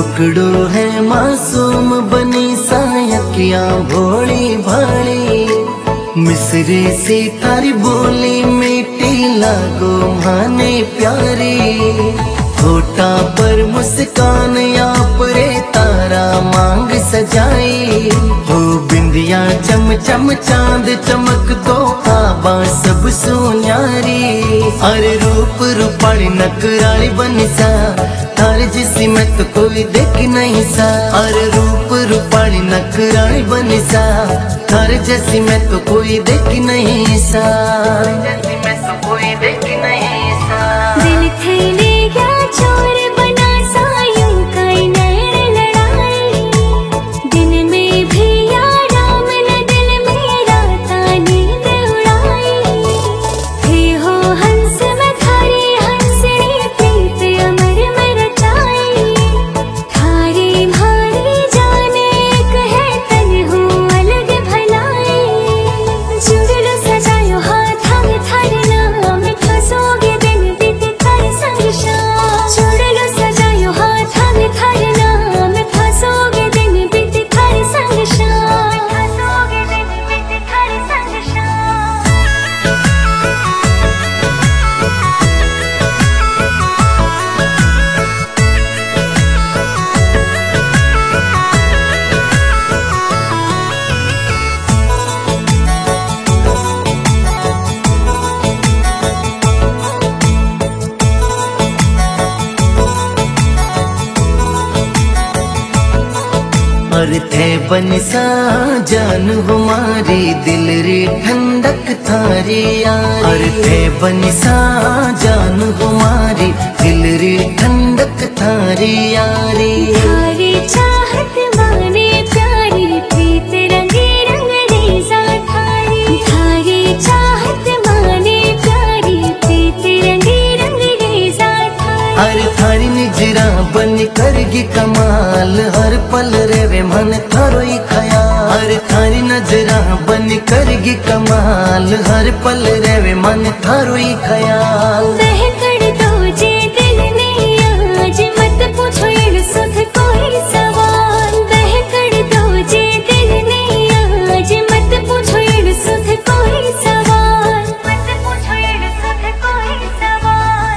मुकड़ो है मासूम बनी सायकिया भोली भाली, मिसरी सी थारी बोली मीठी लागो माने प्यारी। होठा पर मुस्कान या परे तारा मांग सजाई, हो बिंदिया चम चम चांद चमक तो आबा सब सुन्यारी। अरे रूप रूपाली नकराली बनिसा, थारे जिसी में तो कोई देख नहीं सा। अरे रूप रूपाली नकराली बनिसा, थारे जैसी में तो कोई देख नहीं सा। जैसी में तो कोई देख नहीं सा। दिल थैले क्या चोर बना सा, यूं कई नैन लड़ाई। दिन में भी यारा मिला, दिल मेरा नींद उड़ाई। हे हो हंस में थारी हंसनी प्रीत अमर में रचाई। थारी भारी जाने एक है तन हो अलग भलाई। जुड़ लो सजायो हाथ हम थारे नाम, फंसोगे दिन बीत कर संग शाम। जुड़ लो सजायो हाथ हम थारे नाम, फंसोगे दिन बीत कर संग शाम। फंसोगे दिन बीत कर संग शाम। और थे बनसा जान हमारी, दिल रे ठंडक थारी यारी। और थे बनसा जान हमारी, दिल रे ठंडक थारी यारी। थारी चाहत माने प्यारी, प्रीत रंगे रंग रेजा थारी। थारी चाहत माने प्यारी, प्रीत रंगे रंग रेजा थारी। अरे थारी निजरा बन करगी कमाल, हर पल रेवे मन थारो ही ख्याल। अरे थारी नजरा बन करगी कमाल, हर पल रेवे मन थारो ही ख्याल। बहकर दो जे दिल ने आज, मत पूछो ये सुध कोई सवाल। बहकर दो जे दिल ने आज, मत पूछो ये सुध कोई सवाल। मत पूछो ये सुध कोई सवाल।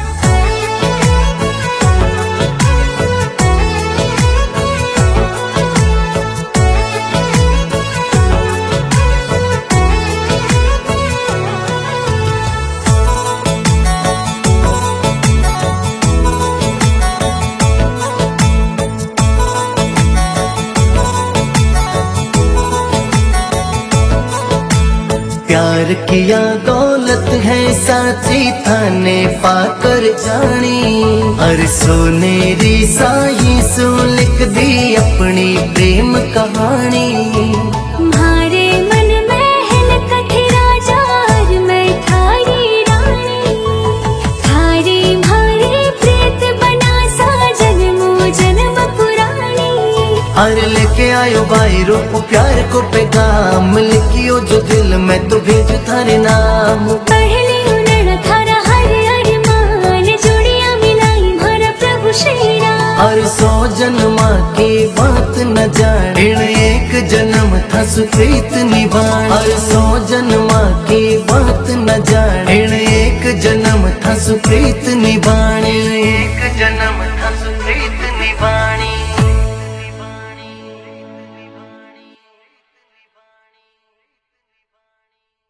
प्यार किया दौलत है साची, थाने पाकर जानी। अरे सोनेरी साही सो लिख दी अपनी प्रेम कहानी। म्हारे मन में हिल कठी राजा, और मैं थारी रानी। थारी म्हारी प्रीत बना सा, जन्मो जन्म पुरानी। अरे लेके आयो भाई रूप प्यार को पैगाम, लिखियो जो दिल में तो भेज थारे नाम। पहली उनड़ थारा हर अरमान, जोड़ियां मिलाई म्हारा प्रभु श्री राम। और 100 जन्मा की बात न जाने, एक जन्म था सुप्रीत निभान। और 100 जन्मा की बात न जाने, एक जन्म था सुप्रीत निभान।